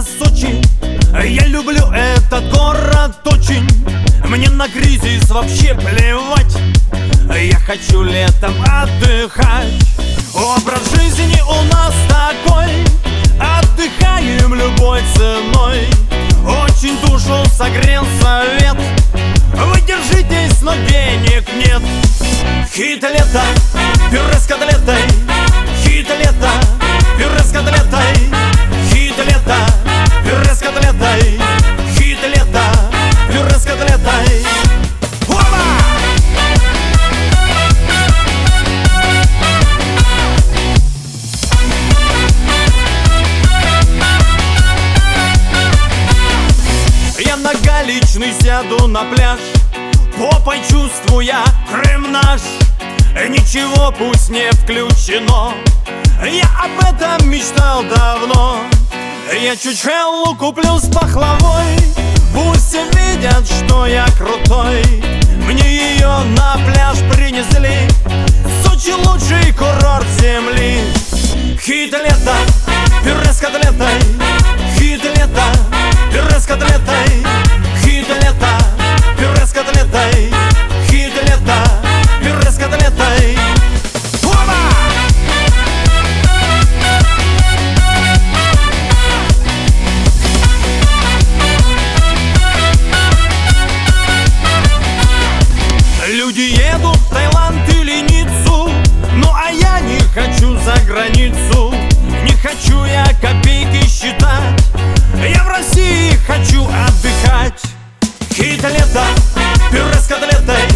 это Сочи. Я люблю этот город очень. Мне на кризис вообще плевать. Я хочу летом отдыхать. Образ жизни у нас такой: отдыхаем любой ценой. Очень душу согрел совет: вы держитесь, но денег нет. Хит лета, пюре с котлетой. Хит лета, пюре с котлетой. Хит лета, пюре с котлетой. Хит лета, пюре с котлетой. Опа! Я на Галичный сяду на пляж, попой чувствуя Крым наш. Ничего пусть не включено, я об этом мечтал давно. Я чучхеллу куплю с пахлавой, пусть все видят, что я крутой. Мне ее на пляж принесли, Сочи лучший курорт земли. Хит лета, пюре с котлетой. Хит лета, пюре с котлетой. Хит лета, пюре с котлетой. Хит лета, пюре с котлетой. Опа! Люди едут в Таиланд или Ниццу, ну а я не хочу за границу. Не хочу я копейки считать, я в России хочу отдыхать. Хит лета, пюре с котлетой.